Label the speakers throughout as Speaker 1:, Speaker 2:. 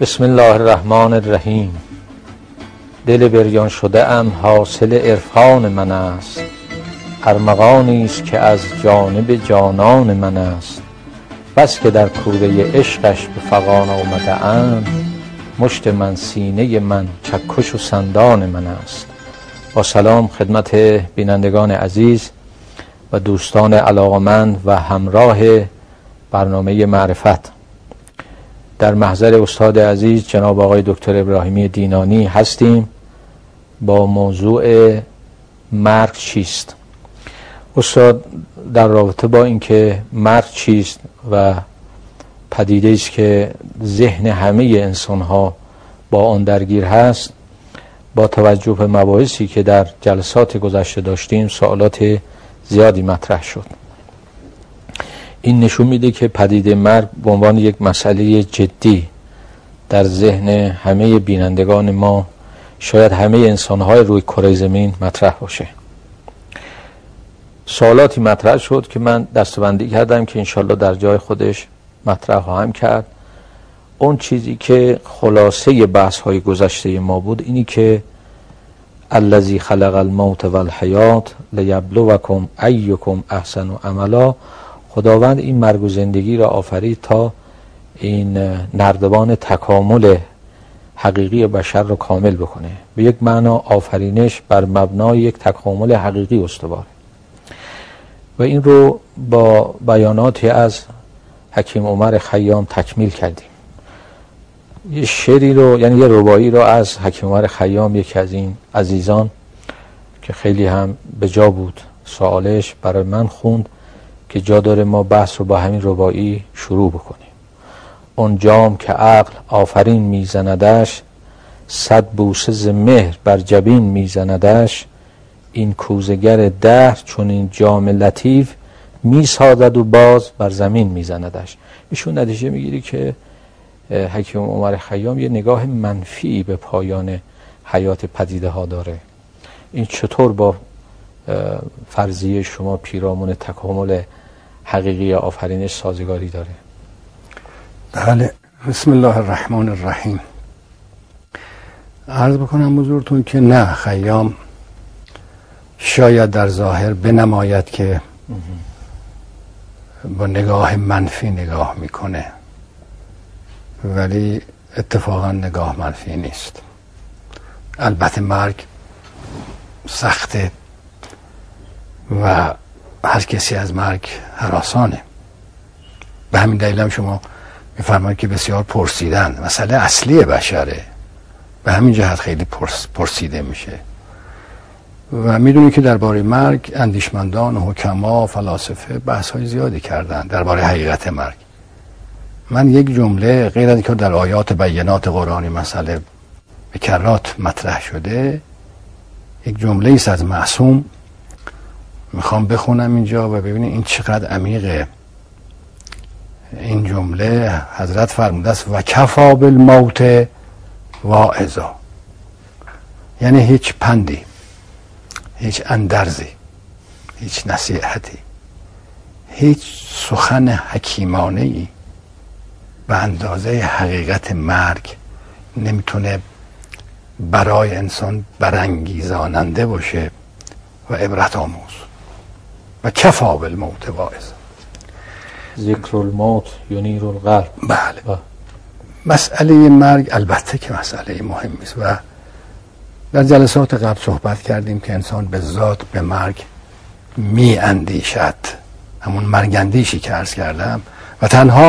Speaker 1: بسم الله الرحمن الرحیم. دل بریان شده ام حاصل عرفان من است، ارمغانی است که از جانب جانان من است. بس که در کوره عشقش به فغان آمده ام، مشت من سینه من چکش و سندان من است. با سلام خدمت بینندگان عزیز و دوستان علاقمند و همراه برنامه معرفت. در محضر استاد عزیز جناب آقای دکتر ابراهیمی دینانی هستیم با موضوع مرگ چیست. استاد در رابطه با اینکه مرگ چیست و پدیده است که ذهن همه انسان‌ها با آن درگیر هست، با توجه به مباحثی که در جلسات گذشته داشتیم سوالات زیادی مطرح شد. این نشون میده که پدیده مرگ به عنوان یک مسئله جدی در ذهن همه بینندگان ما، شاید همه انسان‌های روی کره زمین مطرح باشه. سوالاتی مطرح شد که من دسته‌بندی کردم که انشالله در جای خودش مطرح خواهم کرد. اون چیزی که خلاصه بحث‌های گذشته ما بود اینی که الذی خلق الموت والحیات لیبلوکم ایکم احسن عملا. خداوند این مرگ و زندگی را آفرید تا این نردبان تکامل حقیقی بشر را کامل بکنه. به یک معنا آفرینش بر مبنای یک تکامل حقیقی استواره و این رو با بیاناتی از حکیم عمر خیام تکمیل کردیم. یه شعری رو، یعنی یه رباعی رو از حکیم عمر خیام، یکی از این عزیزان که خیلی هم به جا بود سوالش، برای من خوند که جا داره ما بحث رو با همین رباعی شروع بکنیم. اون جام که عقل آفرین میزندش، صد بوسه ز مهر بر جبین میزندش. این کوزگر دهر چون این جام لطیف، میسازد و باز بر زمین میزندش. ایشون نتیجه میگیری که حکیم عمر خیام یه نگاه منفی به پایان حیات پدیده ها داره. این چطور با فرضیه شما پیرامون تکامل حقیقی آفرینش سازگاری داره؟
Speaker 2: بله، بسم الله الرحمن الرحیم. عرض بکنم حضورتون که نه، خیام شاید در ظاهر بنماید که با نگاه منفی نگاه میکنه، ولی اتفاقا نگاه منفی نیست. البته مرگ سخته و هر کسی از مرگ هراسانه. به همین دلیل هم شما میفرمایید که بسیار پرسیدن، مسئله اصلی بشره، به همین جهت خیلی پرسیده میشه. و میدونی که درباره مرگ اندیشمندان و حکما و فلاسفه بحث های زیادی کردن درباره حقیقت مرگ. من یک جمله غیر از اینکه در آیات بینات قرآنی مسئله به کرات مطرح شده، یک جمله ایست از معصوم میخوام بخونم اینجا و ببینید این چقدر عمیقه. این جمله حضرت فرموده است و کفا بالموت واعظا، یعنی هیچ پندی، هیچ اندرزی، هیچ نصیحتی، هیچ سخن حکیمانه‌ای به اندازه حقیقت مرگ نمیتونه برای انسان برانگیزاننده باشه و عبرت آموز. و کفا بالموت واعظا،
Speaker 1: ذکر الموت ینیر القلب.
Speaker 2: بله، مسئله مرگ البته که مسئله مهمی است و در جلسات قبل صحبت کردیم که انسان به ذات به مرگ می اندیشد، همون مرگ اندیشی که عرض کردم، و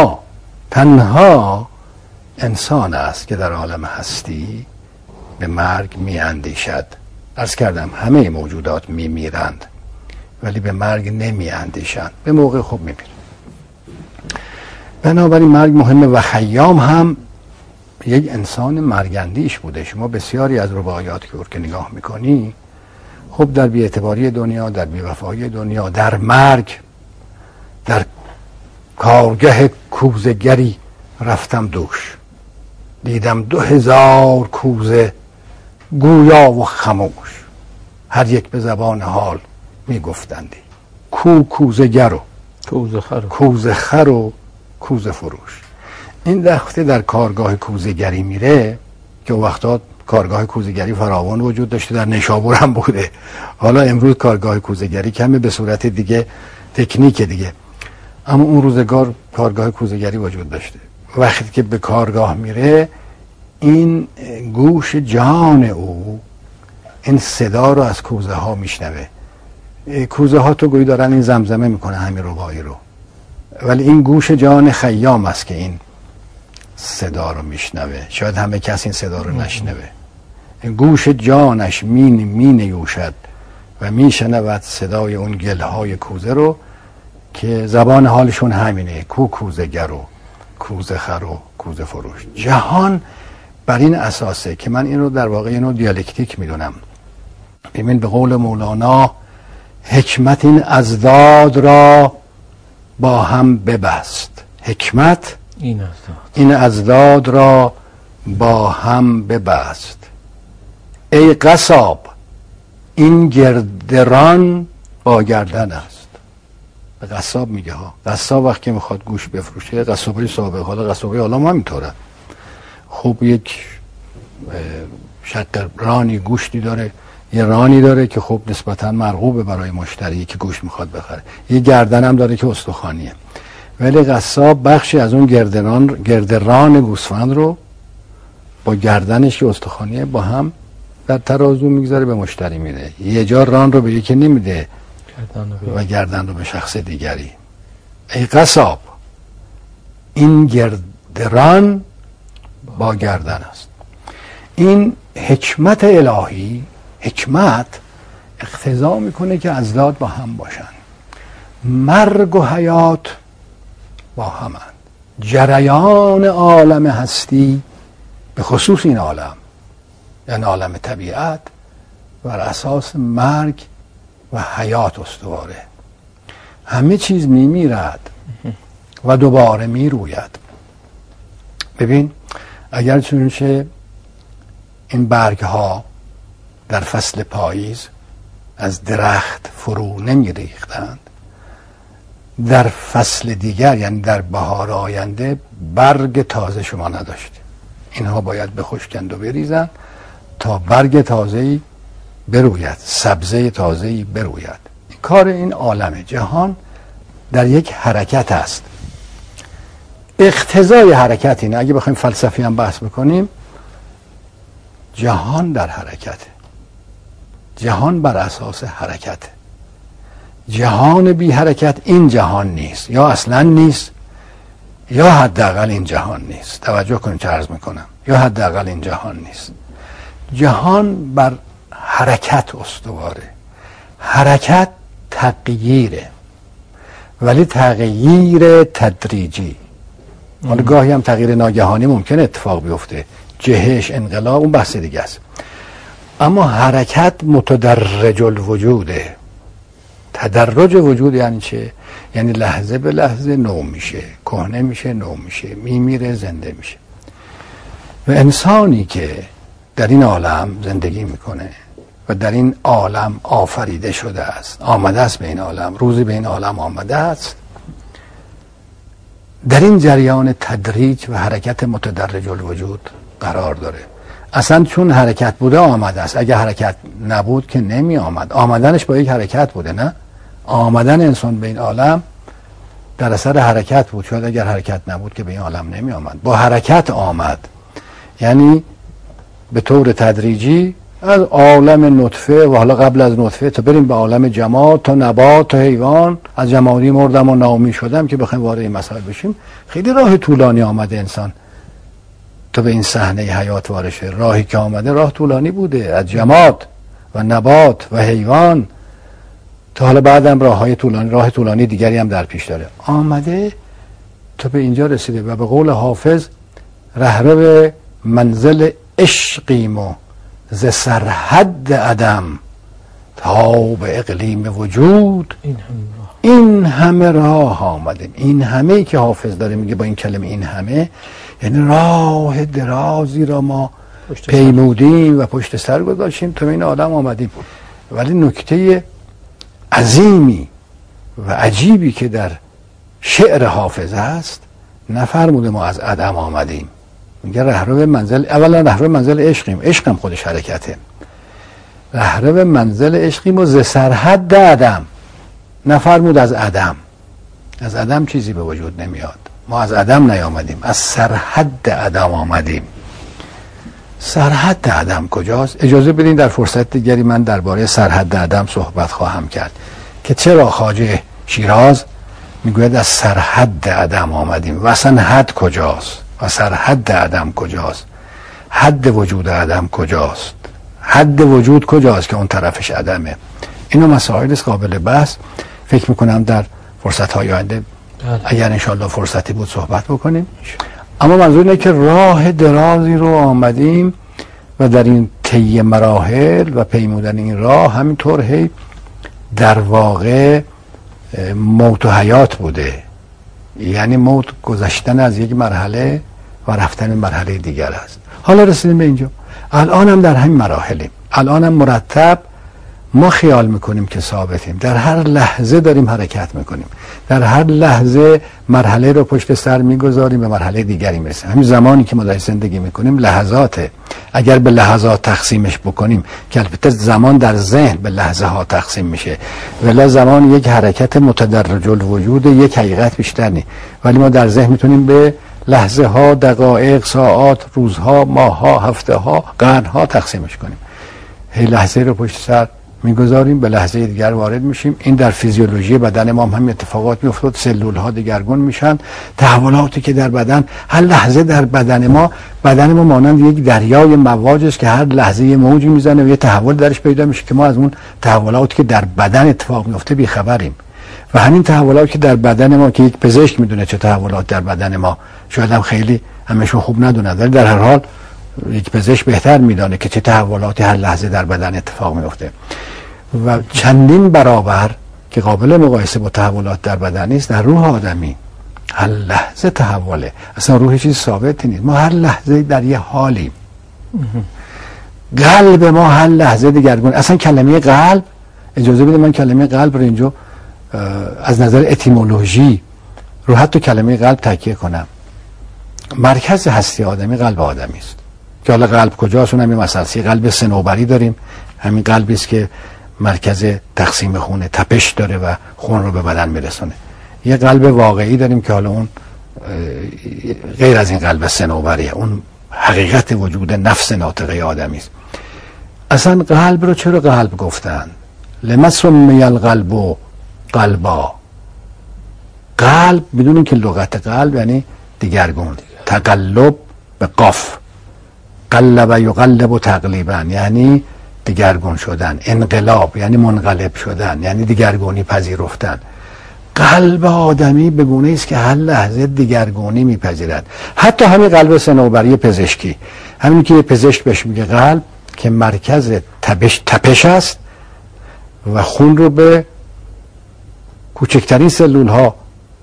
Speaker 2: تنها انسان است که در عالم هستی به مرگ می اندیشد. عرض کردم همه موجودات می میرند ولی به مرگ نمی اندیشند، به موقع خوب می میرند. بنابراین مرگ مهمه و خیام هم یک انسان مرگندیش بوده. شما بسیاری از رباعیات که نگاه میکنی، خب در بی‌اعتباری دنیا، در بی‌وفایی دنیا، در مرگ، در کارگه کوزه‌گری رفتم دوش، دیدم 2000 کوزه گویا و خموش، هر یک به زبان حال میگفتندی کوزه‌گر و کوزه خر و کوزه فروش. این وقتی در کارگاه کوزه‌گری میره که وقتا کارگاه کوزه‌گری فراوان وجود داشته، در نشابور هم بوده، حالا امروز کارگاه کوزه‌گری کمه به صورت دیگه، تکنیک دیگه، اما اون روزگار کارگاه کوزه‌گری وجود داشته. وقتی که به کارگاه میره این گوش جان او این صدا رو از کوزه ها میشنوه. کوزه ها تو گویی دارن این زمزمه میکنه همین ربایی رو، ولی این گوش جان خیام است که این صدا رو میشنوه. شاید همه کس این صدا رو نشنوه. گوش جانش می نیوشد و میشنود صدای اون گلهای کوزه رو که زبان حالشون همینه، کوزه گر و کوزه خر و کوزه فروش. جهان بر این اساسه که من این رو در واقع اینو دیالکتیک میدونم. ببین به قول مولانا حکمت این اضداد را با هم ببست. حکمت این اضداد را با هم ببست. ای قصاب این گردران با گردن است. به قصاب میگه ها. قصاب وقتی میخواد گوش بفروشه، قصابی سابق، حالا قصابی حالا ما همینطوره، خوب یک شق رانی گوشتی داره، یه رانی داره که خب نسبتا مرغوبه برای مشتری که گوشت میخواد بخره، یه گردن هم داره که استخوانیه. ولی قصاب بخشی از اون گردران گوسفند رو با گردنش که استخوانیه با هم در ترازو میگذاره به مشتری میده. یه جا ران رو به یکی نمیده و گردن رو به شخص دیگری. ای قصاب این گردران با گردن است. این حکمت الهی، حکمت اقتضا میکنه که اضداد با هم باشن. مرگ و حیات با همند. جریان عالم هستی به خصوص این عالم یعنی عالم طبیعت بر اساس مرگ و حیات استواره. همه چیز میمیرد و دوباره میروید. ببین اگر چنانچه این برگ ها در فصل پاییز از درخت فرو نمی ریختند، در فصل دیگر یعنی در بهار آینده برگ تازه شما نداشت. اینها باید بخشکند و بریزند تا برگ تازه‌ای بروید، سبزه تازه‌ای بروید. کار این عالم جهان در یک حرکت است. اقتضای حرکت اینه، اگه بخوایم فلسفی هم بحث بکنیم، جهان در حرکته. جهان بر اساس حرکته. جهان بی حرکت این جهان نیست، یا اصلا نیست یا حداقل این جهان نیست. توجه کنید چه عرض میکنم، یا حداقل این جهان نیست. جهان بر حرکت استواره. حرکت تغییره، ولی تغییر تدریجی. حالا گاهی هم تغییر ناگهانی ممکن اتفاق بیفته، جهش، انقلاب، اون بحث دیگه است. اما حرکت متدرج الوجوده. تدرج وجود یعنی چه؟ یعنی لحظه به لحظه نو میشه، کهنه میشه، نو میشه، میمیره، زنده میشه. و انسانی که در این عالم زندگی میکنه و در این عالم آفریده شده است، آمده است به این عالم، روزی به این عالم آمده است، در این جریان تدریج و حرکت متدرج الوجود قرار داره. اصلا چون حرکت بوده آمده است، اگه حرکت نبود که نمی آمد. آمدنش با یک حرکت بوده، نه؟ آمدن انسان به این عالم در اثر حرکت بود. شاید اگر حرکت نبود که به این عالم نمی آمد. با حرکت آمد، یعنی به طور تدریجی از عالم نطفه و حالا قبل از نطفه تا بریم به عالم جماد، تا نبات، تا حیوان. از جمادی مردم و ناامید شدم که بخوایم وارد این مسائل بشیم. خیلی راه طولانی آمده انسان تا به این صحنه حیات وارد شه. راهی که آمده راه طولانی بوده، از جماد و نبات و حیوان تا حالا بعدم راه طولانی دیگری هم در پیش داره. آمده تا به اینجا رسیده و به قول حافظ رهرو منزل عشقیم و ز سرحد عدم تا به اقلیم وجود این همه راه آمدیم. این همه که حافظ داره میگه با این کلمه این همه، یعنی راه درازی را ما پیمودیم و پشت سر گذاشتیم تا این آدم آمدیم. ولی نکته عظیمی و عجیبی که در شعر حافظ است نفرموده ما از عدم آمدیم. میگه رهرو منزل، اولا رهرو منزل عشقیم، عشقم خودش حرکته. رهرو منزل عشقیم و ز سرحد عدم، نفرمود از عدم. از عدم چیزی به وجود نمیاد. ما از عدم نیامدیم، از سرحد عدم آمدیم. سرحد عدم کجاست؟ اجازه بدین در فرصت دیگری من درباره سرحد عدم صحبت خواهم کرد که چرا خواجه شیراز میگوید از سرحد عدم آمدیم و اصلا حد کجاست و سرحد عدم کجاست، حد وجود عدم کجاست، حد وجود کجاست که اون طرفش عدمه. اینو مسائل است قابل بحث. فکر میکنم در فرصت‌های آینده اگر انشاءالله فرصتی بود صحبت بکنیم. اما منظور اینه که راه درازی رو آمدیم و در این طی مراحل و پیمودن این راه همینطور هی در واقع موت و حیات بوده. یعنی موت گذشتن از یک مرحله و رفتن به مرحله دیگر است. حالا رسیدیم به اینجا، الان هم در همین مراحلیم، الان هم مرتب ما خیال میکنیم که ثابتیم، در هر لحظه داریم حرکت میکنیم، در هر لحظه مرحله رو پشت سر میگذاریم به مرحله دیگری میرسیم. همین زمانی که ما در زندگی میکنیم لحظاته. اگر به لحظات تقسیمش بکنیم که البته زمان در ذهن به لحظه ها تقسیم میشه، ولی زمان یک حرکت متدرج الوجود، یک حقیقت بیشتر نیست، ولی ما در ذهن میتونیم به لحظه ها، دقایق، ساعات، روزها، ماهها، هفته ها، قرنها تقسیمش کنیم. هی لحظه رو پشت سر میگذاریم به لحظه دیگر وارد میشیم. این در فیزیولوژی بدن ما هم اتفاقات میافتاد، سلول ها دگرگون میشن، تحولاتی که در بدن هر لحظه در بدن ما مانند یک دریای مواج است که هر لحظه یه موجی میزنه و یه تحول درش پیدا میشه که ما از اون تحولاتی که در بدن اتفاق میفته بیخبریم. و همین تحولاتی که در بدن ما که یک پزشک میدونه چه تحولات در بدن ما، شاید هم خیلی همشون خوب ندونن، ولی در هر حال یک پزشک بهتر میدانه که چه تحولاتی هر لحظه در بدن اتفاق میفته و چندین برابر که قابل مقایسه با تحولات در بدن نیست در روح آدمی. هر لحظه تحوله، اصلا روح چیز ثابتی نیست، ما هر لحظه در یه حالیم. قلب ما هر لحظه دیگرگون. اصلا کلمه قلب، اجازه بده من کلمه قلب رو اینجا از نظر اتیمولوژی رو حتی کلمه قلب تکیه کنم. مرکز هستی آدمی قلب آدمی است که حالا قلب کجاست اونم یه مسئله. قلب صنوبری داریم، همین قلبی است که مرکز تقسیم خونه، تپش داره و خون رو به بدن میرسونه. یه قلب واقعی داریم که حالا اون غیر از این قلب صنوبریه، اون حقیقت وجود نفس ناطقه آدمی است. اصلا قلب رو چرا قلب گفتن؟ لما سمی القلب قلبا. قلب بدون اینکه لغت قلب یعنی دیگرگون، تقلب به قاف، قلب یقلب تقلیبا یعنی دیگرگون شدن، انقلاب یعنی منقلب شدن، یعنی دیگرگونی پذیرفتن. قلب آدمی به گونه‌ای است که هر لحظه دیگرگونی میپذیرد. حتی همین قلب صنوبری پزشکی، همین که پزشک بهش میگه قلب، که مرکز تپش است و خون رو به کوچکترین سلول ها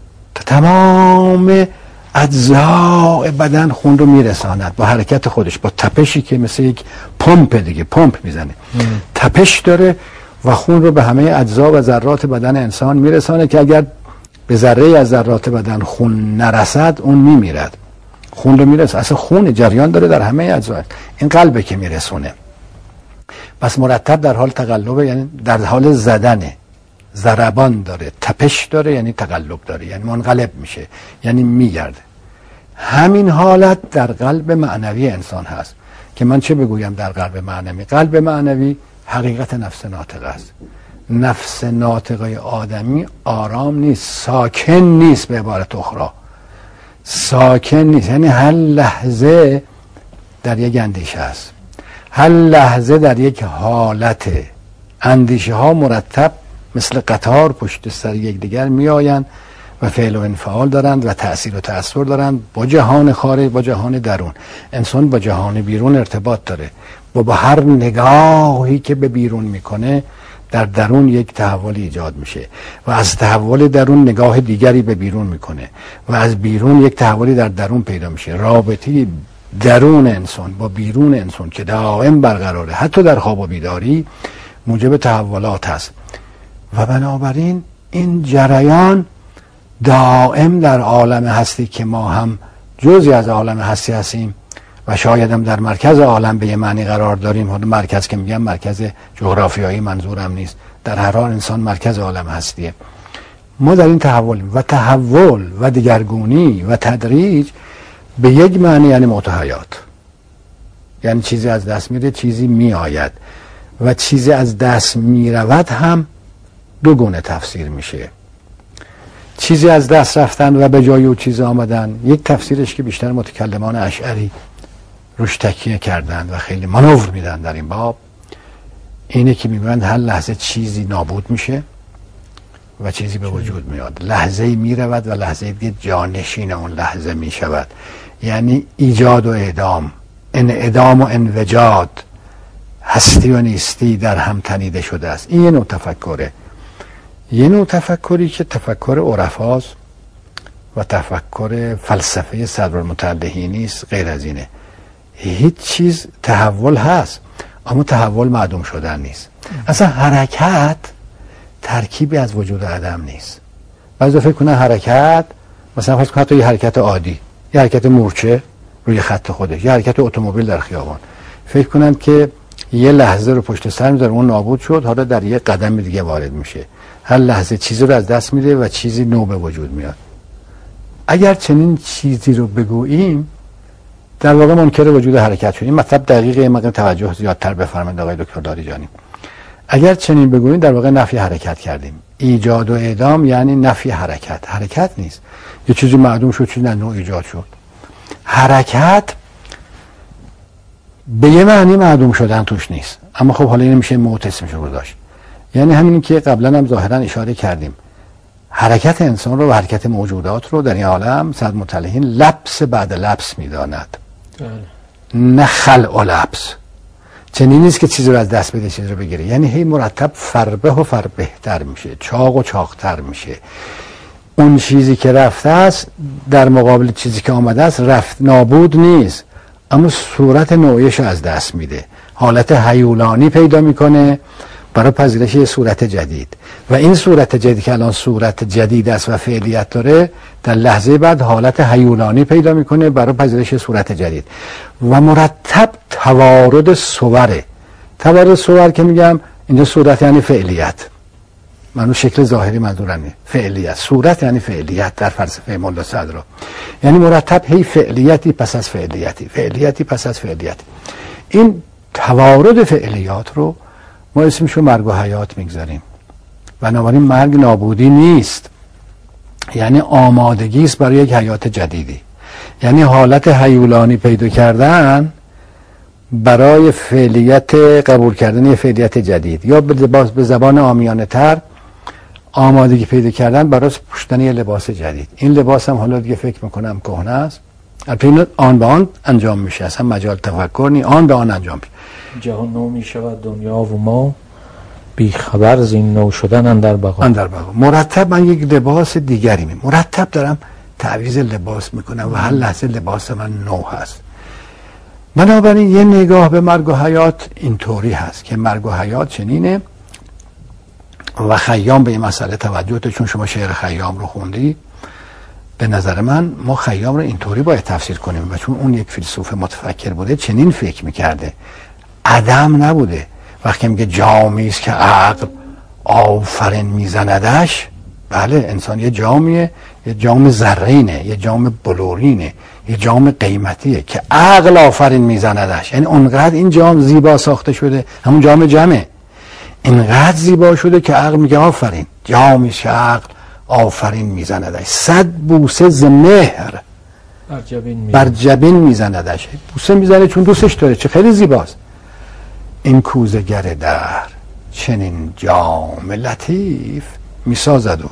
Speaker 2: تمام اجزاء بدن خون رو میرساند با حرکت خودش، با تپشی که مثل یک پمپ دیگه، پمپ میزنه، تپش داره و خون رو به همه اجزا و ذرات بدن انسان میرسانه که اگر به ذره از ذرات بدن خون نرسد اون میمیرد. خون رو میرسه، اصلا خون جریان داره در همه اجزا، این قلبه که میرسونه. پس مرتب در حال تقلبه، یعنی در حال زدنه، ضربان داره، تپش داره یعنی تقلب داره، یعنی منقلب میشه، یعنی میگرده. همین حالت در قلب معنوی انسان هست که من چه بگویم در قلب معنوی؟ قلب معنوی حقیقت نفس ناطقه است. نفس ناطقه آدمی آرام نیست، ساکن نیست، به عبارت اخرى ساکن نیست، یعنی هر لحظه در یک اندیشه است، هر لحظه در یک حالت. اندیشه ها مرتب مثل قطار پشت سر یک دیگر می آیند و فعل و انفعال دارند و تأثیر و تأثیر دارند با جهان خارج، با جهان درون. انسان با جهان بیرون ارتباط داره، با هر نگاهی که به بیرون میکنه در درون یک تحول ایجاد میشه و از تحول درون نگاه دیگری به بیرون میکنه و از بیرون یک تحولی در درون پیدا میشه. رابطه درون انسان با بیرون انسان که دائم برقراره، حتی در خواب و بیداری، موجب تحولات هست و بنابراین این جریان دائم در عالم هستی که ما هم جزئی از عالم هستی هستیم و شاید هم در مرکز عالم به یه معنی قرار داریم. حالا مرکز که میگم مرکز جغرافیایی منظورم نیست، در هر حال انسان مرکز عالم هستیه. ما در این تحولیم و تحول و دگرگونی و تدریج به یک معنی یعنی موت و حیات، یعنی چیزی از دست میره چیزی میآید و چیزی از دست میرود هم دو گونه تفسیر میشه. چیزی از دست رفتن و به جای او چیز آمدن، یک تفسیرش که بیشتر متکلمان اشعری روش تکیه کردن و خیلی مانور میدن در این باب، اینه که میگن هر لحظه چیزی نابود میشه و چیزی به وجود میاد، لحظه میرود و لحظه دیگه جانشین اون لحظه میشود. یعنی ایجاد و اعدام، انعدام و انوجاد، هستی و نیستی در هم تنیده شده است. این یه نوع تفکره، یه نوع تفکری که تفکر عرفاست و تفکر فلسفه صدرالمتعلحی نیست، غیر از اینه. هیچ چیز تحول هست اما تحول معدوم شدن نیست. اصلا حرکت ترکیبی از وجود عدم نیست. بعضی فکر کنن حرکت مثلا فرض کن حتی یه حرکت عادی، یه حرکت مورچه روی خط خودش، یه حرکت اتومبیل در خیابان، فکر کنن که یه لحظه رو پشت سر میذاره اون نابود شد، حالا در یه قدم دیگه وارد میشه. هر لحظه چیزی رو از دست میده و چیزی نو به وجود میاد. اگر چنین چیزی رو بگوییم در واقع منکر وجود حرکت شدیم. مطلب دقیقه، مقدار توجه زیادتر بفرمایید آقای دکتر داریجانی. اگر چنین بگوییم در واقع نفی حرکت کردیم. ایجاد و اعدام یعنی نفی حرکت. حرکت نیست یه چیزی معدوم شد چیزی نو ایجاد شد. حرکت به یه معنی معدوم شدن توش نیست، اما خب حالا این میشه موت اسمش رو گذاشت. یعنی همینی که قبلا هم ظاهرا اشاره کردیم، حرکت انسان رو و حرکت موجودات رو در این عالم صدرالمتعلحین لبس بعد لبس میداند، نه خلع و لبس. چنین نیست که چیزی رو از دست بده چیزی رو بگیره، یعنی هی مرتب فربه و فربهتر میشه، چاق و چاقتر میشه. اون چیزی که رفته است در مقابل چیزی که آمده است رفت نابود نیست، اما صورت نوعیش از دست میده، حالت هیولانی پیدا میکنه برای پذیرش یه صورت جدید. و این صورت جدید که الان صورت جدید است و فعلیت داره، در لحظه بعد حالت هیولانی پیدا میکنه برای پذیرش صورت جدید. و مرتب توارد صوره. توارد صور که میگم اینجا صورت یعنی فعلیت، منو شکل ظاهری منظورمه، فعلیت. صورت یعنی فعلیت در فلسفه ملا صدرا، یعنی مرتب هی فعلیتی پس از فعلیتی، فعلیتی پس از فعلیتی. این توارد فعلیات رو ما اسمشو مرگ و حیات میگذاریم. بنابراین مرگ نابودی نیست، یعنی آمادگی است برای یک حیات جدیدی، یعنی حالت هیولانی پیدا کردن برای فعلیت، قبول کردن یک فعلیت جدید، یا به زبان عامیانه تر آمادگی پیدا کردن برای پوشیدن یک لباس جدید. این لباس هم حالا دیگه فکر میکنم کهنه است، البته آن به آن انجام میشه، اصلا مجال تفکر نی، آن به آن انجام میشه.
Speaker 1: جهان نو میشود دنیا و ما بی خبر زین نو شدن اندر بقا.
Speaker 2: مرتب من یک لباس دیگری مرتب دارم تعویض لباس میکنم و هر لحظه لباس من نو هست. بنابراین یه نگاه به مرگ و حیات اینطوری هست که مرگ و حیات چنینه. و خیام به این مسئله توجه داشت، چون شما شعر خیام رو خوندی. به نظر من ما خیام رو اینطوری باید تفسیر کنیم و چون اون یک فیلسوف متفکر بوده چنین فکر میکرده، عدم نبوده. وقتی میگه جامی است که عقل آفرین میزندش، بله انسان یه جامیه، یه جام زرینه، یه جام بلورینه، یه جام قیمتیه که عقل آفرین میزندش. یعنی اونقدر این جام زیبا ساخته شده، همون جام جمعه، اینقدر زیبا شده که عقل میگه آفرین، جامی که عقل آفرین میزندش. 100 بوسه ز مهر بر جبین میزندش. بوسه میزنه چون دوستش داره، چه خیلی زیباست. این کوزگر در چنین جام لطیف میسازد و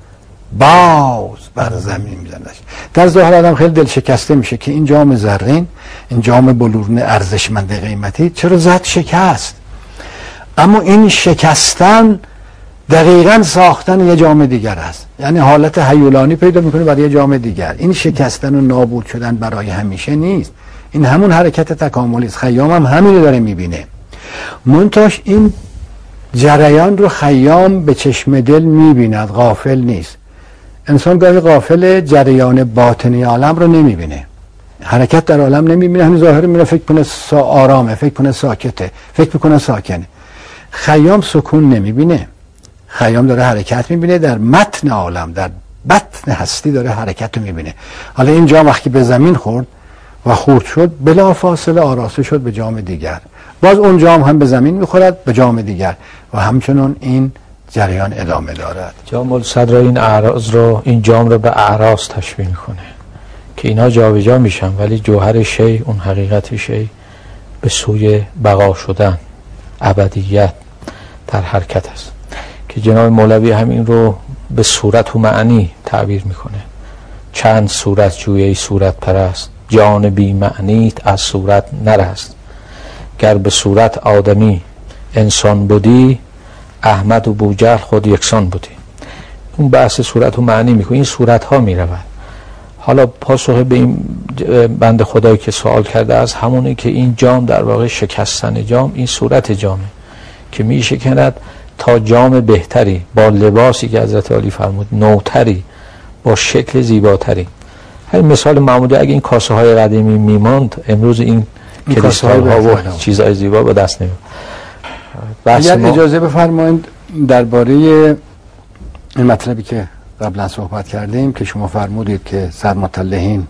Speaker 2: باز بر زمین میزندش. در ظاهر آدم خیلی دل شکسته میشه که این جام زرین، این جام بلورین ارزشمند قیمتی چرا زد شکست. اما این شکستن دقیقاً ساختن یه جام دیگر است، یعنی حالت هیولانی پیدا میکنه برای یه جام دیگر. این شکستن و نابود شدن برای همیشه نیست، این همون حرکت تکاملی است. خیام هم همین داره میبینه، منتاش این جریان رو خیام به چشم دل میبیند، غافل نیست. انسان گاهی غافل جریان باطنی عالم رو نمیبینه، حرکت در عالم نمیبینه، همین ظاهر میره فکر کنه آرامه، فکر کنه ساکته، فکر کنه ساکنه. خیام سکون نمیبینه، خیام داره حرکت میبینه، در متن عالم، در بطن هستی داره حرکت رو میبینه. حالا این جام وقتی به زمین خورد و خورد شد، بلا فاصله آراسته شد به جام دیگر، باز اون جام هم به زمین میخورد به جام دیگر و همچنان این جریان ادامه دارد.
Speaker 1: جام الصدر این اعراض رو، این جام رو به اعراض تشبیه میکنه که اینا جابجا میشن، ولی جوهر شی، اون حقیقت شی به سوی بقا شدن، ابدیت در حرکت است که جناب مولوی همین رو به صورت و معنی تعبیر میکنه. چند صورت جویی صورت پرست، جان بی معنیت از صورت نرست. گر به صورت آدمی انسان بودی، احمد و بوجهل خود یکسان بودی. اون بحث صورت و معنی میکنه، این صورت ها میرود. حالا پاسخ به این بنده خدایی که سوال کرده از همونه که این جام در واقع شکستن جام، این صورت جامه که میشکند تا جام بهتری، با لباسی که حضرت علی فرمود نوتری، با شکل زیباتری. همین مثال معمولی، اگه این کاسه های قدیمی میماند، امروز این کریستال ها و چیزهای زیبا به دست نمیاد.
Speaker 2: اگر اجازه بفرمایید درباره این مطلبی که قبلا صحبت کردیم که شما فرمودید که سرمطلعین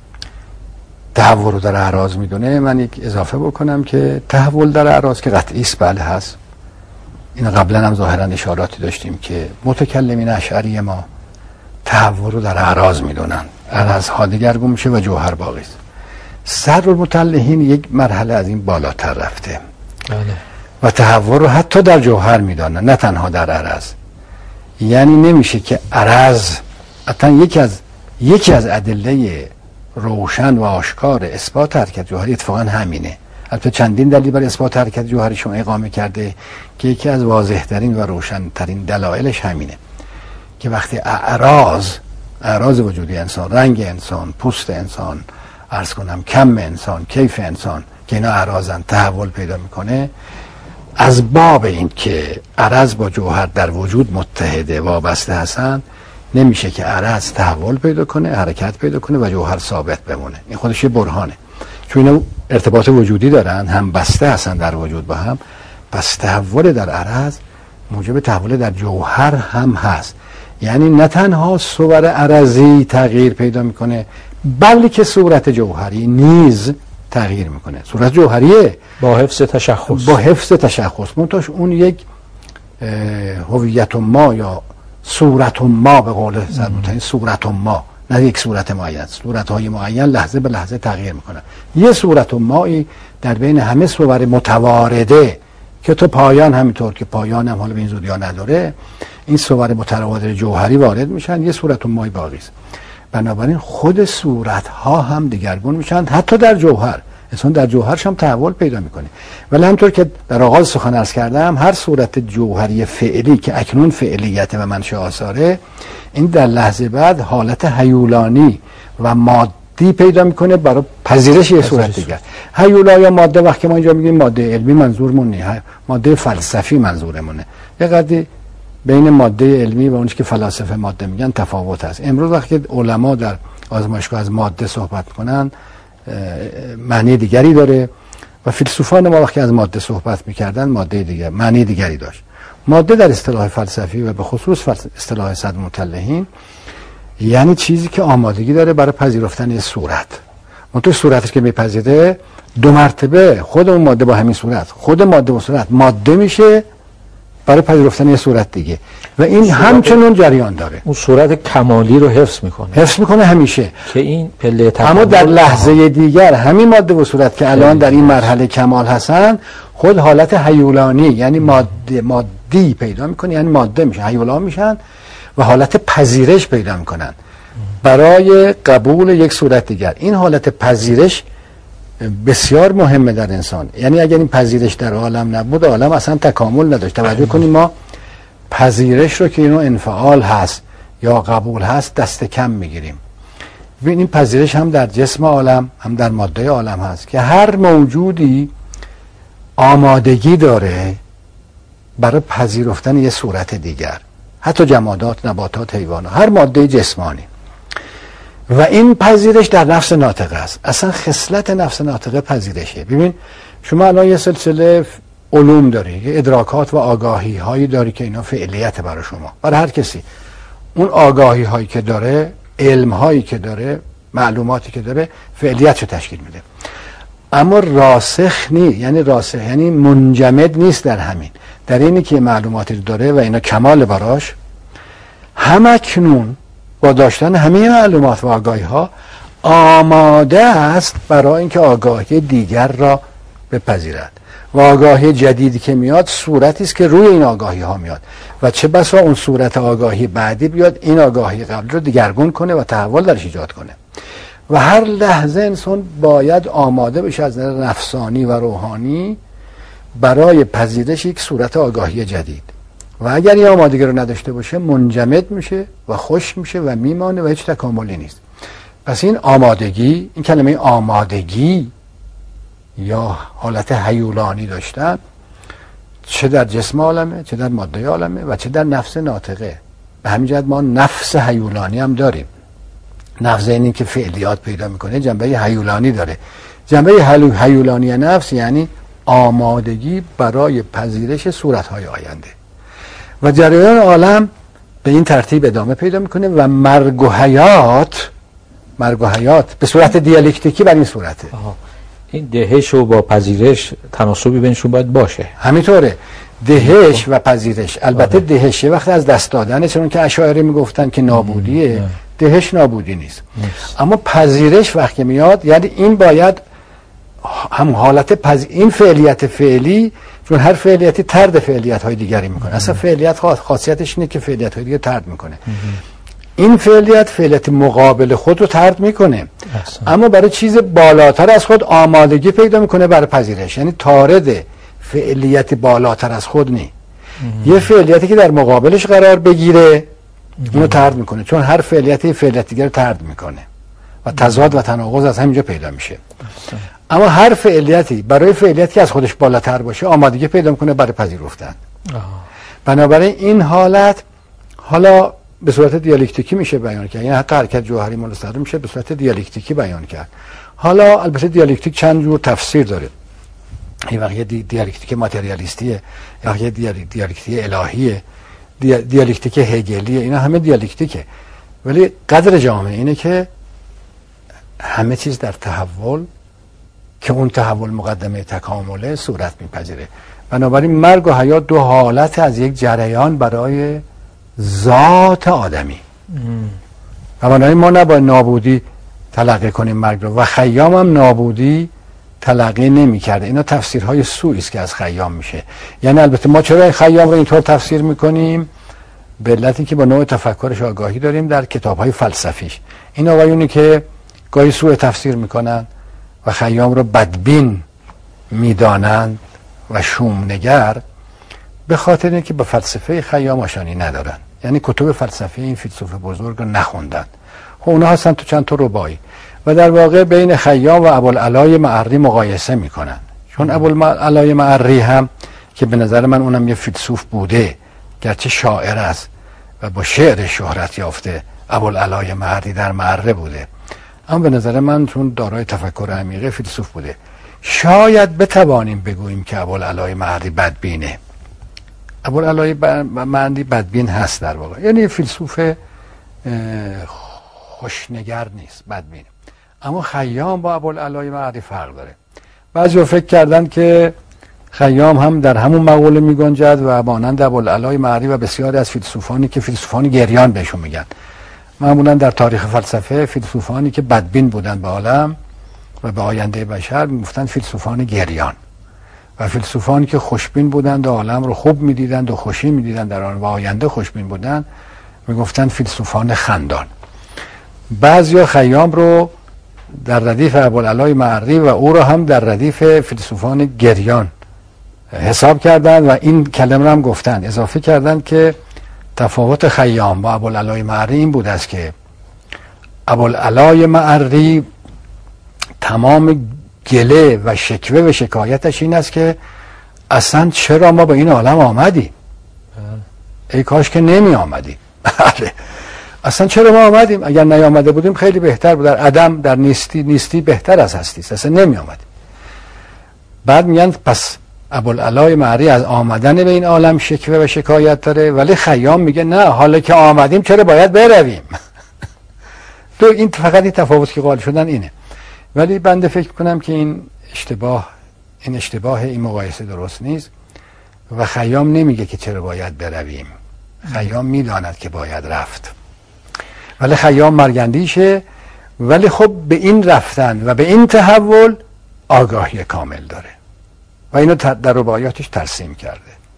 Speaker 2: تحول رو در اعراض میدونه، من یک اضافه بکنم که تحول در اعراض که قطعی است، بله هست. این قبلا هم ظاهرا اشاراتی داشتیم که متکلمین اشعری ما تحول رو در اعراض میدونن، اعراض ها دگرگون میشه و جوهر باقی است. سرمطلعین یک مرحله از این بالاتر رفته و تحول رو حتی در جوهر میدانن، نه تنها در عرض. یعنی نمیشه که عرض حتی یکی از ادله روشن و آشکار اثبات حرکت جوهری اتفاقا همینه. البته چندین دلیل برای اثبات حرکت جوهری شما اقامه کرده که یکی از واضح ترین و روشن ترین دلایلش همینه که وقتی اعراض وجودی انسان، رنگ انسان، پوست انسان، عرض کنم کم انسان، کیف انسان، که اینا اعراضن، تحول پیدا میکنه. از باب این که عرض با جوهر در وجود متحده وابسته هستن، نمیشه که عرض تحول پیدا کنه، حرکت پیدا کنه و جوهر ثابت بمونه. این خودش یه برهانه، چون اینا ارتباط وجودی دارن، هم بسته هستن در وجود با هم. پس تحول در عرض موجب تحول در جوهر هم هست. یعنی نه تنها صور عرضی تغییر پیدا میکنه، بلکه صورت جوهری نیز تغییر میکنه. صورت جوهریه
Speaker 1: با حفظ
Speaker 2: تشخص منتاش اون یک هویت ما یا صورت ما به قول سرمطلعین، صورت ما، نه یک صورت معین. صورت های معین لحظه به لحظه تغییر میکنن. یه صورت مایی در بین همه صور متوارده که تو پایان همینطور که پایان هم حالا به این زودی ها نداره، این صور متوارد جوهری وارد میشن، یه صورت مایی باقی است. بنابراین خود صورت ها هم دگرگون میشن، حتی در جوهر. انسان در جوهرش هم تحول پیدا میکنه. ولی همطور که در آغاز سخن عرض کردم، هر صورت جوهری فعلی که اکنون فعلیت و منشأ آثاره، این در لحظه بعد حالت هیولانی و مادی پیدا میکنه برای پذیرش یه صورت دیگر. هیولا یا ماده، وقتی ما اینجا میگیم ماده علمی منظورمون نه، ماده فلسفی منظورمونه. یه قدری بین ماده علمی و اونش که فلاسفه ماده میگن تفاوت هست. امروز وقتی علما در آزمایشگاه از ماده صحبت کنن، معنی دیگری داره و فیلسوفان ما وقتی از ماده صحبت میکردن، ماده دیگر معنی دیگری داشت. ماده در اصطلاح فلسفی و به خصوص اصطلاح صدرمطلعین یعنی چیزی که آمادگی داره برای پذیرفتن یه صورت. منتها صورتش که میپذیره دو مرتبه خود اون ماده با همین صورت، خود ماده و صورت ماده میشه برای پذیرفتن یه صورت دیگه و این همچنان جریان داره.
Speaker 1: اون صورت کمالی رو حفظ میکنه
Speaker 2: همیشه
Speaker 1: که این پله
Speaker 2: اما در لحظه دیگر همین ماده و صورت که الان در این مرحله کمال هستن، خود حالت هیولانی یعنی مادی پیدا میکنه، یعنی ماده میشن، هیولان میشن و حالت پذیرش پیدا میکنن برای قبول یک صورت دیگر. این حالت پذیرش بسیار مهمه در انسان. یعنی اگر این پذیرش در عالم نبود، عالم اصلا تکامل نداشت. توجه کنیم ما پذیرش رو که اینو انفعال هست یا قبول هست دست کم میگیریم. ببین این پذیرش هم در جسم عالم هم در ماده عالم هست که هر موجودی آمادگی داره برای پذیرفتن یه صورت دیگر. حتی جمادات، نباتات، حیوانات، هر ماده جسمانی. و این پذیرش در نفس ناطقه است. اصلا خصلت نفس ناطقه پذیرشه. ببین شما الان یه سلسله علوم داری، یه ادراکات و آگاهی هایی داری که اینا فعلیت برای شما، برای هر کسی. اون آگاهی هایی که داره، علم هایی که داره، معلوماتی که داره، فعلیت رو تشکیل میده. اما راسخ نیست، یعنی راسخ یعنی منجمد نیست در همین، در اینی که معلوماتی داره و اینا کمال براش، همکنون با داشتن همه معلومات و آگاهی ها آماده است برای اینکه آگاهی دیگر را بپذیرد. و آگاهی جدیدی که میاد صورتی است که روی این آگاهی ها میاد و چه بسا اون صورت آگاهی بعدی بیاد این آگاهی قبل رو دگرگون کنه و تحول درش ایجاد کنه. و هر لحظه انسان باید آماده بشه از نظر نفسانی و روحانی برای پذیرش یک صورت آگاهی جدید. و اگر این آمادگی رو نداشته باشه منجمد میشه و خشک میشه و میمانه و هیچ تکاملی نیست. پس این آمادگی، این کلمه آمادگی یا حالت هیولانی داشتن، چه در جسم عالمه، چه در ماده عالمه و چه در نفس ناطقه. به همین جهت ما نفس هیولانی هم داریم. نفس اینی که فعلیات پیدا میکنه جنبه هیولانی داره. جنبه هیولانی نفس یعنی آمادگی برای پذیرش صورت‌های آینده. و جریان عالم به این ترتیب ادامه پیدا میکنه و مرگ و حیات به صورت دیالکتیکی بر این صورته.
Speaker 1: این دهش و با پذیرش تناسبی بینشون باید باشه.
Speaker 2: همینطوره. دهش و پذیرش. البته دهش یه وقت از دست دادنه، چون که اشاعره میگفتن که نابودیه. دهش نابودی نیست. اما پذیرش وقتی میاد یعنی این باید هم حالت این فعلیت فعلی، چون هر فعلیتی طرد فعلیت های دیگری میکنه. اصلا فعلیت خاصیتش اینه که فعلیت های دیگه طرد میکنه. این فعلیت مقابل خود رو طرد میکنه، اما برای چیز بالاتر از خود آمادگی پیدا میکنه برای پذیرش. یعنی طارد فعلیت بالاتر از خود نی، یه فعلیتی که در مقابلش قرار بگیره اونو طرد میکنه، چون هر فعلیتی فعلیت دیگر رو طرد میکنه و تضاد و تناقض از همینجا پیدا میشه. اما هر فعلیتی برای فعلیتی که از خودش بالاتر باشه آمادگی پیدا میکنه برای پذیرفتن. بنابراین این حالت حالا به صورت دیالکتیکی میشه بیان کرد، یعنی حتی حرکت جوهری مستقیم میشه به صورت دیالکتیکی بیان کرد. حالا البته دیالکتیک چند جور تفسیر داره. این وقتی دیالکتیک ماتریالیستیه، یا دیالکتیک الهیه، دیالکتیک هگلیه، اینا همه دیالکتیکه. ولی قدر جامعه اینه که همه چیز در تحول که اون تحول مقدمه تکامله صورت میپذیره. بنابراین مرگ و حیات دو حالت از یک جریان برای ذات آدمی. و بنابراین ما نباید نابودی تلقی کنیم مرگ رو، و خیام هم نابودی تلقی نمی کرده. اینا تفسیرهای سوئی است که از خیام میشه. یعنی البته ما چرا خیام رو اینطور تفسیر میکنیم؟ به علتی که با نوع تفکرش آگاهی داریم در کتابهای فلسفیش. این آقایونی که گاهی سوء تفسیر میکنن و خیام رو بدبین میدانند و شومنگر، به خاطر اینکه با فلسفه خیام آشنایی ندارن، یعنی کتب فلسفی این فیلسوف بزرگ رو نخوندن. خب اونا هستن تو چند تا رباعی و در واقع بین خیام و ابوالعلای معری مقایسه میکنن. چون ابوالعلای معری هم که به نظر من اونم یه فیلسوف بوده، گرچه شاعر است و با شعر شهرت یافته، ابوالعلای معری در معره بوده، اما به نظر من چون دارای تفکر عمیقه فیلسوف بوده. شاید بتوانیم بگوییم که ابوالعلای معری بدبینه. ابوالعلای معری بدبین هست در واقع، یعنی فیلسوف خوشنگر نیست، بدبینه. اما خیام با ابوالعلای معری فرق داره. بعضی فکر کردن که خیام هم در همون مقوله می گنجد و مانند ابوالعلای معری و بسیاری از فیلسوفانی که فیلسوفان گریان بهشون میگن. معمولا در تاریخ فلسفه فیلسوفانی که بدبین بودن به عالم و به آینده بشر میگفتن فیلسوفان گریان، و فیلسوفانی که خوشبین بودند و عالم رو خوب میدیدند و خوشی میدیدند در آن و آینده خوشبین بودند میگفتن فیلسوفان خندان. بعضیا خیام رو در ردیف ابوالعلای معری و او رو هم در ردیف فیلسوفان گریان حساب کردند و این کلمه رو هم گفتند، اضافه کردند که تفاوت خیام با ابوالعلای معری این بود است که ابوالعلای معری تمام گله و شکوه و شکایتش این است که اصلا چرا ما به این عالم آمدیم؟ ای کاش که نمی آمدیم. اصلا چرا ما آمدیم؟ اگر نیامده بودیم خیلی بهتر بود. در عدم، در نیستی بهتر از هستی است. اصلا نمی آمدیم. بعد میگن پس ابوالعلای معری از آمدن به این عالم شکوه و شکایت داره، ولی خیام میگه نه، حالا که آمدیم چرا باید برویم؟ این فقط این تفاوت که قائل شدن اینه. ولی بنده فکر کنم که این اشتباه این مقایسه درست نیست و خیام نمیگه که چرا باید برویم. خیام میداند که باید رفت، ولی خیام مرگندیشه، ولی خب به این رفتن و به این تحول آگاهی کامل داره و اینو در رباعیاتش ترسیم کرده.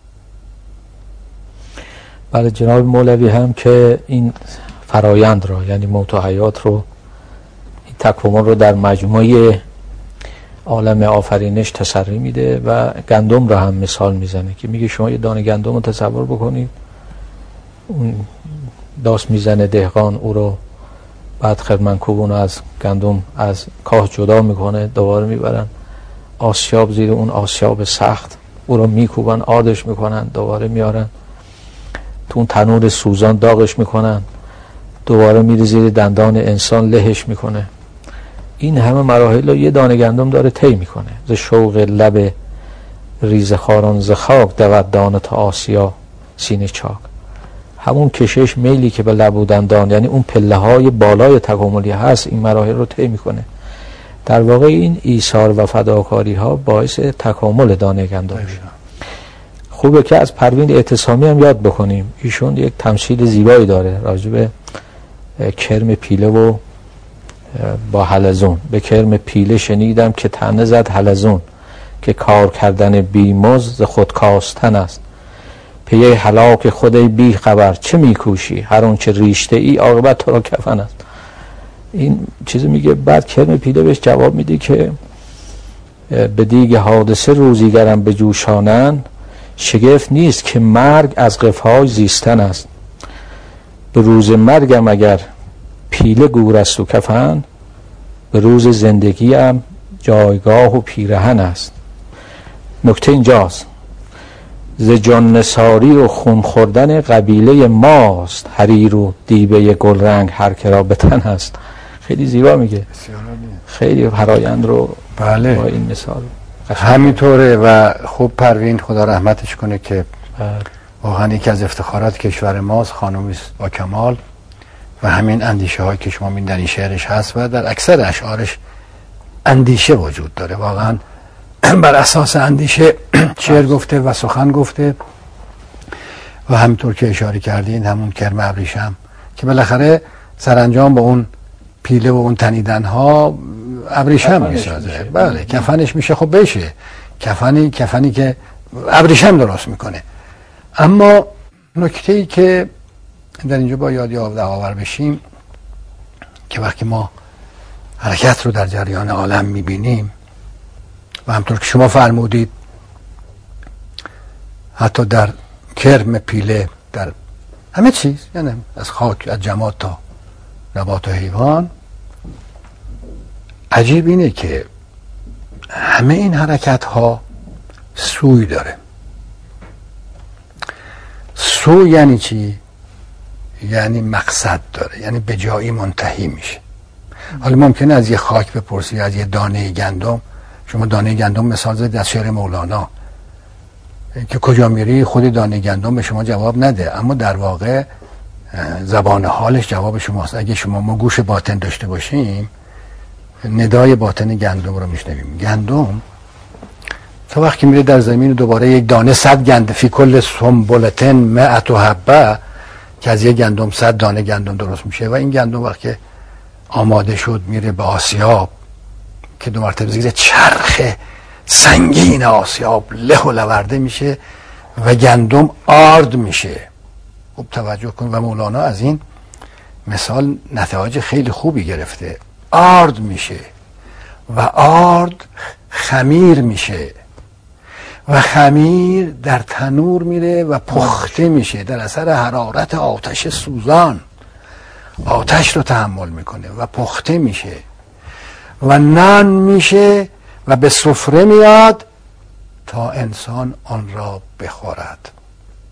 Speaker 1: بله جناب مولوی هم که این فرایند رو، یعنی موت و حیات رو، این تکامل رو در مجموعه عالم آفرینش تسری میده و گندم رو هم مثال میزنه که میگه شما یه دانه گندم رو تصور بکنید، اون داس میزنه دهقان او رو، بعد خرمنکوب اون از گندم از کاه جدا میکنه، دوباره میبرن آسیاب زیر اون آسیاب سخت او رو میکوبن، آردش میکنن، دوباره میارن تو اون تنور سوزان داغش میکنن، دوباره میره زیر دندان انسان لهش میکنه. این همه مراحل رو یه دانه گندم داره طی میکنه. ز شوق لب ریز خاران ز خاک دود دانه تا آسیا سینه چاک. همون کشش میلی که به لب و دندان، یعنی اون پله های بالای تکاملی هست، این مراحل رو طی میکنه. در واقع این ایثار و فداکاری ها باعث تکامل دانه گندم میشه. خوبه که از پروین اعتصامی هم یاد بکنیم. ایشون یک تمثیل زیبایی داره راجع به کرم پیله و با حلزون. به کرم پیله شنیدم که طعنه زد حلزون، که کار کردن بیمزد ز خود کاستن است. پی هلاک خود بی خبر چه میکوشی، هر اون چه ریشته ای عاقبت تو را کفن است. این چیزی میگه. بعد کرم پیله بهش جواب میده که به دیگ حادثه روزیگرم به جوشانن، شگفت نیست که مرگ از قفای زیستن است. به روز مرگم اگر پیله گور است و کفن، به روز زندگیم جایگاه و پیرهن است. نکته اینجاست، ز جان نثاری و خون خوردن قبیله ماست، حریر و دیبه گل رنگ هر که را به تن است. خیلی زیبا میگه، خیلی فرایند رو
Speaker 2: بله
Speaker 1: با این مثال
Speaker 2: همینطوره. و خوب پروین خدا رحمتش کنه که واقعا یکی از افتخارات کشور ماست، خانومی با کمال و همین اندیشه هایی که شما می‌بینید در این شعرش هست و در اکثر اشعارش اندیشه وجود داره. واقعا بر اساس اندیشه شعر گفته و سخن گفته و همینطور که اشاره کردین همون کرم ابریشم که بالاخره سرانجام با اون پیله و اون تنیدن ها ابریشم میسازه. بله کفنش میشه. خب بشه کفنی که ابریشم درست میکنه. اما نکته‌ای که در اینجا با یاد آور بشیم که وقتی ما حرکت رو در جریان عالم میبینیم و همطور که شما فرمودید حتی در کرم پیله، در همه چیز، یعنی از خاک، از جماد تا نبات و حیوان، عجیب اینه که همه این حرکت ها سوی داره. سو یعنی چی؟ یعنی مقصد داره، یعنی به جایی منتهی میشه. حالا ممکنه از یه خاک بپرسی، از یه دانه گندم. شما دانه گندم مثال زدید از شعر مولانا که کجا میری خود دانه گندم به شما جواب نده، اما در واقع زبان حالش جواب شماست. اگه شما ما گوش باطن داشته باشیم ندای باطن گندم رو میشنویم. گندم تا وقتی میره در زمین دوباره یک دانه 100 گند فی کل سنبلتن 100 حبه، که از یک گندم 100 دانه گندم درست میشه و این گندم وقتی آماده شد میره به آسیاب که دو مرتبه زیر چرخ سنگین آسیاب له و لورده میشه و گندم آرد میشه. خوب توجه کن. و مولانا از این مثال نتایج خیلی خوبی گرفته. آرد میشه و آرد خمیر میشه و خمیر در تنور میره و پخته میشه در اثر حرارت آتش سوزان. آتش رو تحمل میکنه و پخته میشه و نان میشه و به سفره میاد تا انسان آن را بخورد.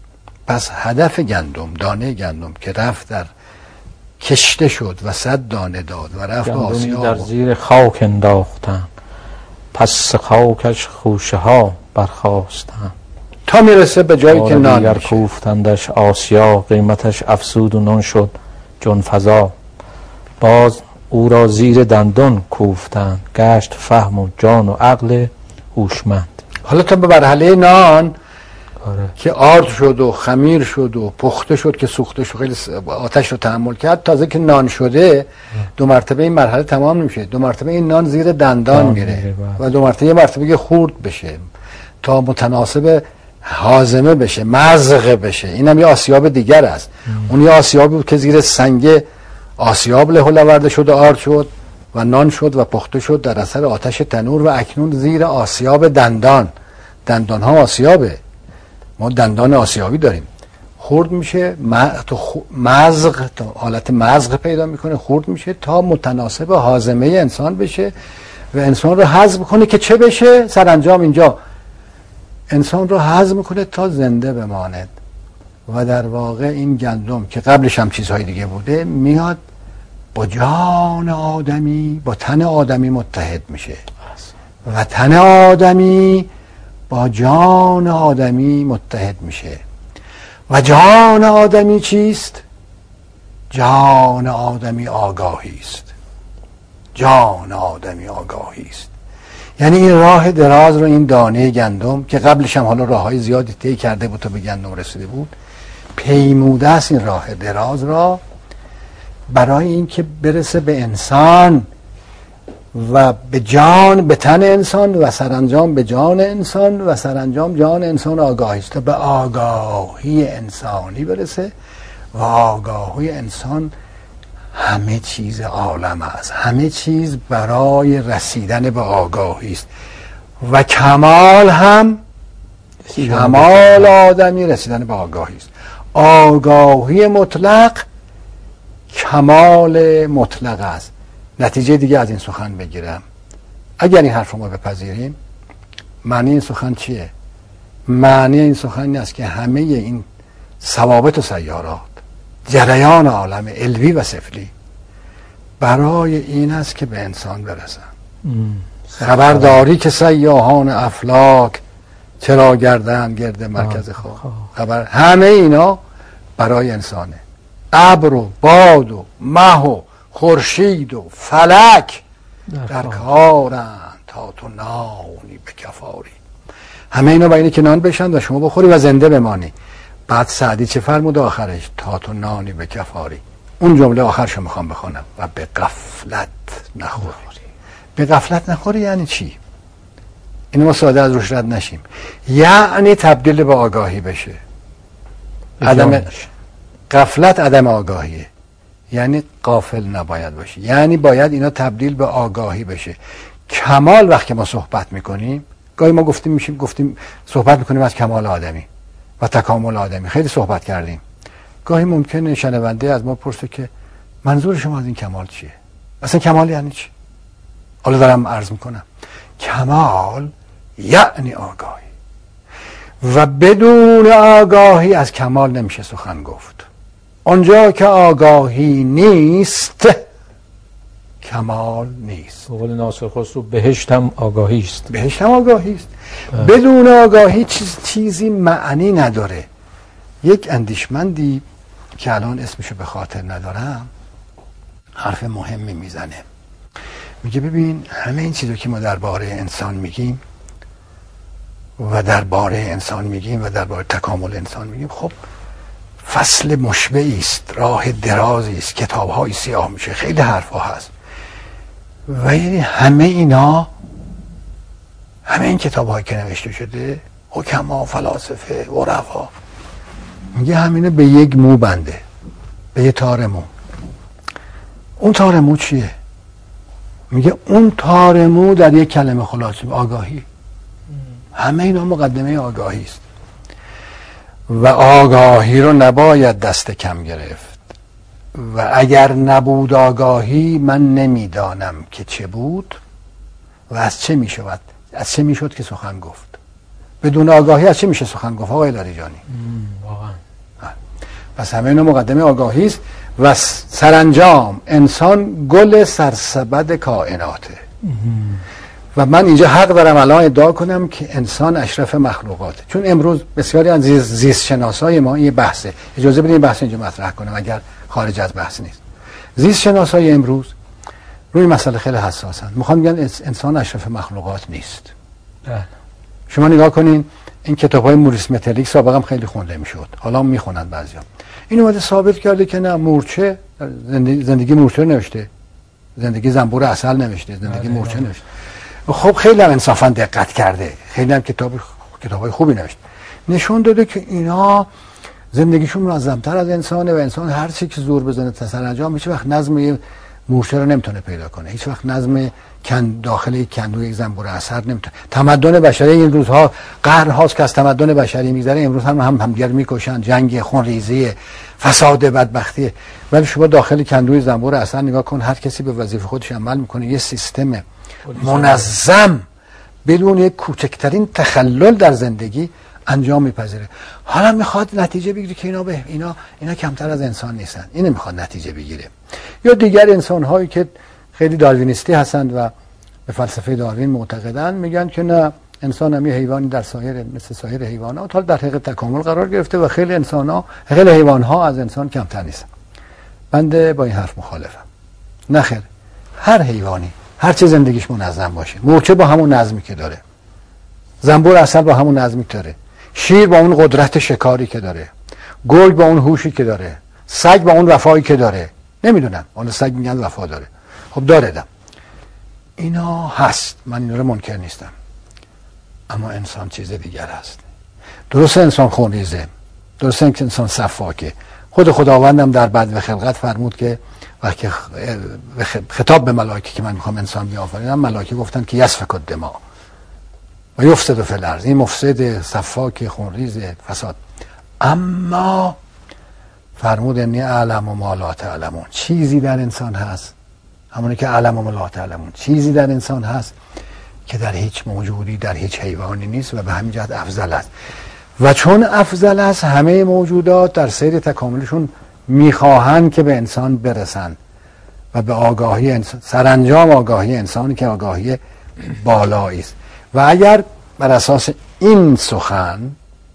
Speaker 2: پس هدف گندم، دانه گندم که رفت در کشته شد و 100 دانه داد و رفت
Speaker 1: گندمی در زیر خاک انداختند، پس خاکش خوشه ها برخاستند،
Speaker 2: تا میرسه به جایی که نان
Speaker 1: دیگر
Speaker 2: میشه.
Speaker 1: کوفتندش آسیا، قیمتش افزود و نان شد جان فزا. باز او را زیر دندان کوفتند، گشت فهم و جان و عقل هوشمند.
Speaker 2: حالا تا به مرحله نان
Speaker 1: آره.
Speaker 2: که آرد شد و خمیر شد و پخته شد که سوخته شد، خیلی آتش رو تحمل کرد، تازه که نان شده 2 مرتبه این مرحله تمام نمیشه، 2 مرتبه این نان زیر دندان میره و 2 مرتبه یه مرتبه خورد بشه تا متناسب هاضمه بشه، مضغ بشه. اینم یه آسیاب دیگر است. اون یه آسیابی بود که زیر سنگ آسیاب له و لورده شد و آرد شد و نان شد و پخته شد در اثر آتش تنور، و اکنون زیر آسیاب دندان ها آسیابه، ما دندان آسیابی داریم، خورد میشه، مضغ، حالت مضغ پیدا میکنه، خورد میشه تا متناسب هاضمه انسان بشه و انسان رو هضم کنه که چه بشه؟ سرانجام اینجا انسان رو هضم کنه تا زنده بماند. و در واقع این گندم که قبلش هم چیزهای دیگه بوده میاد با جان آدمی، با تن آدمی متحد میشه و تن آدمی با جان آدمی متحد میشه. و جان آدمی چیست؟ جان آدمی آگاهی است. جان آدمی آگاهی است. یعنی این راه دراز رو این دانه گندم که قبلش هم حالا راههای زیادی طی کرده بود تا به گندم رسیده بود، پیموده است این راه دراز را برای اینکه برسه به انسان و به جان، به تن انسان و سرانجام به جان انسان و سرانجام جان انسان آگاهی است تا به آگاهی انسانی برسه. و آگاهی انسان همه چیز عالم است، همه چیز برای رسیدن به آگاهی است. و کمال هم، کمال آدمی رسیدن به آگاهی است. آگاهی مطلق کمال مطلق است. نتیجه دیگه از این سخن بگیرم، اگر این حرف رو ما بپذیریم، معنی این سخن چیه؟ معنی این سخن این است که همه این ثوابت و سیارات، جریان عالم علوی و سفلی برای این است که به انسان برسن. خبرداری که سیاحان افلاک چرا گردن گرد مرکز خاک. خبر همه اینا برای انسانه. ابر و باد و مه و خورشید و فلک در کارند تا تو نانی به کفاری. همه اینا برای اینه که نان بشن و شما بخوری و زنده بمانی. بعد سعدی چه فرمود آخرش؟ تا تو نانی به کفاری. اون جمله آخرشو میخوام بخونم. و به غفلت نخوری. به غفلت نخوری یعنی چی؟ اینو ما ساده از روش رد نشیم. یعنی تبدیل به آگاهی بشه. عدم غفلت عدم آگاهیه، یعنی غافل نباید باشی، یعنی باید اینا تبدیل به آگاهی بشه. کمال وقتی ما صحبت میکنیم، گاهی ما گفتیم صحبت میکنیم از کمال آدمی و تکامل آدمی، خیلی صحبت کردیم. گاهی ممکنه شنونده از ما پرسه که منظور شما از این کمال چیه؟ اصلا کمال یعنی چی؟ حالا دارم عرض میکنم. کمال یعنی آگاهی و بدون آگاهی از کمال نمیشه سخن گفت. آنجا که آگاهی نیست کمال نیست.
Speaker 1: به قول ناصر خسرو بهشت هم آگاهی است.
Speaker 2: بهشت هم آگاهی است. بدون آگاهی چیزی معنی نداره. یک اندیشمندی که الان اسمشو به خاطر ندارم حرف مهمی میزنه. میگه ببین همه این چیزو که ما درباره انسان میگیم و درباره انسان میگیم و درباره تکامل انسان میگیم، خب فصل مشبعی است، راه درازی است، کتاب‌های سیاه میشه، خیلی حرفا هست. و یعنی همه اینا، همه این کتاب‌هایی که نوشته شده، حکما، فلاسفه، عرفا، میگه همینه به یک مو بنده، به یه تار مو. اون تار مو چیه؟ میگه اون تار مو در یک کلمه خلاصه، آگاهی. همه اینا مقدمه آگاهی است و آگاهی رو نباید دست کم گرفت. و اگر نبود آگاهی من نمیدانم که چه بود و از چه میشود، از چه میشد که سخن گفت. بدون آگاهی از چه میشه سخن گفت آقای لاریجانی؟
Speaker 1: واقعا
Speaker 2: پس همه اینا مقدمه آگاهی است و سرانجام انسان گل سرسبد کائناته. و من اینجا حق دارم الان ادعا کنم که انسان اشرف مخلوقاته، چون امروز بسیاری از زیست شناسای ما، این بحثه، اجازه بدین بحث اینجا مطرح کنم اگر خارج از بحث نیست. زیست شناسای امروز روی مسئله خیلی حساسن، میخوان میگن انسان اشرف مخلوقات نیست. شما نگاه کنین این کتاب‌های موریس متلیک سابقا خیلی خونده میشد، حالا میخونن بعضیا. این اومده ثابت کرده که نه، مورچه زندگی مورچه نوشته، زندگی زنبور عسل نوشته، زندگی مورچه نوشته. خب خیلی هم انصافا دقت کرده، خیلی هم کتاب‌های خوبی نوشته، نشون داده که اینا زندگیشون منظم‌تر از انسانه و انسان هر چی که زور بزنه سرانجام هیچ وقت نظم مورچه رو نمیتونه پیدا کنه، هیچ وقت نظم داخل یک کندوی یک زنبور عسل نمیتونه. تمدن بشری این روزها قرن‌هاست که از تمدن بشری میگذره، امروز همدیگر میکشن، جنگ، خونریزی، فساد، بدبختی. ولی شما داخل کندوی زنبور عسل نگاه کن، هر کسی به وظیفه خودش عمل میکنه، یه سیستم منظم بدون یک کوچکترین تخلل در زندگی انجام میپذیره. حالا میخواد نتیجه بگیره که اینا کمتر از انسان نیستن، اینو میخواد نتیجه بگیره. یا دیگر انسان هایی که خیلی داروینیستی هستند و به فلسفه داروین معتقدن، میگن که نه، انسان هم یه حیوانی مثل سایر حیوانات، حالا در حقیقت تکامل قرار گرفته و خیلی حیوان ها از انسان کمتر نیستن. بنده با این حرف مخالفم. نه خیر، هر حیوانی هر چه زندگیش منظم باشه، مورچه با همون نظمی که داره، زنبور عسل با همون نظمی که داره، شیر با اون قدرت شکاری که داره، گرگ با اون هوشی که داره، سگ با اون وفایی که داره، نمیدونم اون سگ میگن وفا داره، خب داره، اینا هست، من اینا رو منکر نیستم. اما انسان چیز دیگر هست. درسته انسان خونریزه، درسته انسان سفاکه. خود خداوندم در بدء خلقت فرمود که وقتی خطاب به ملائکه که من میخوام انسان بیافرینم، ملائکه گفتن که یسفک الدماء و یفسد فی الارض، این مفسد، سفاک، خونریز، فساد. اما فرمود انی اعلم ما لا تعلمون، چیزی در انسان هست، همونی که اعلم ما لا تعلمون، چیزی در انسان هست که در هیچ موجودی، در هیچ حیوانی نیست و به همین جهت افضل است. و چون افضل است، همه موجودات در سیر تکاملشون میخواهند که به انسان برسن و به آگاهی انسان، سرانجام آگاهی انسانی که آگاهی بالایی است. و اگر بر اساس این سخن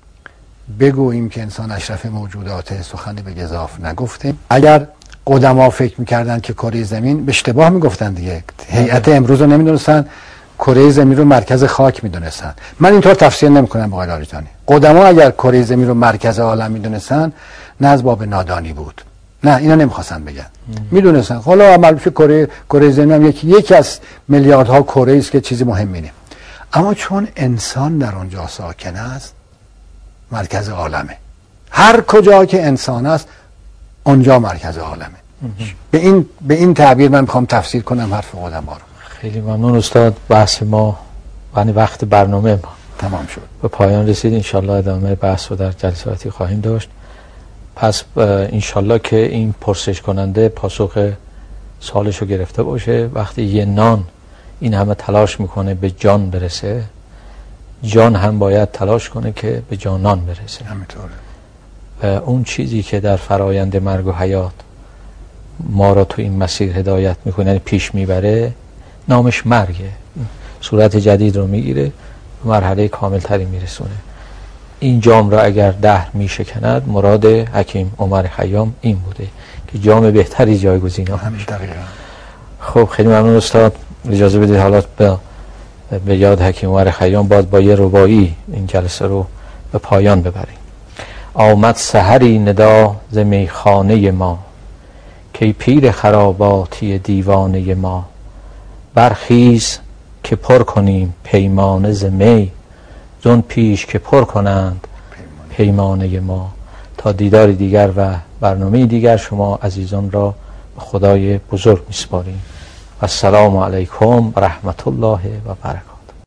Speaker 2: بگوییم که انسان اشرف موجودات، سخنی به گزاف نگفتیم. اگر قدما فکر میکردن که کره زمین، به اشتباه میگفتن دیگه، هیئت امروز رو نمیدونستن کره زمین رو مرکز خاک میدونستن. من اینطور تفسیر نمیکنم آقای لاریجانی. قدما اگر کره زمین رو مرکز عالم میدونستن، نه از باب نادانی بود، نه، اینا نمیخواستن بگن، میدونستن. حالا عمل کره زمین هم یکی از میلیاردها کره است که چیزی مهمی نیست. اما چون انسان در اونجا ساکن است، مرکز عالمه. هر کجا که انسان است، اونجا مرکز عالمه. به این تعبیر من میخوام تفسیر کنم حرف قدما رو.
Speaker 1: خیلی ممنون استاد. بحث ما یعنی وقت برنامه ما
Speaker 2: تمام شد،
Speaker 1: به پایان رسید. انشالله ادامه بحث رو در جلساتی خواهیم داشت. پس انشالله که این پرسش کننده پاسخ سوالش رو گرفته باشه. وقتی یه نان این همه تلاش میکنه به جان برسه، جان هم باید تلاش کنه که به جانان برسه.
Speaker 2: همینطوره.
Speaker 1: اون چیزی که در فرایند مرگ و حیات ما را تو این مسیر هدایت میکنه، یعنی پیش میبره، نامش مرگه. صورت جدید رو میگیره، مرحله کامل تری میرسونه. این جام را اگر دهر میشکند، مراد حکیم عمر خیام این بوده که جام بهتری جایگزین
Speaker 2: همین دقیقاً.
Speaker 1: خب خیلی ممنون استاد. اجازه بدید حالا به یاد حکیم عمر خیام با یه رباعی این جلسه رو به پایان ببریم. آمد سحری ندا ز میخانه ما، که پیر خراباتی دیوانه ما. برخیز که پر کنیم پیمانه ز می، زون پیش که پر کنند پیمانه ما. تا دیدار دیگر و برنامه دیگر شما عزیزان را به خدای بزرگ میسپاریم. و السلام علیکم و رحمت الله و برکاته.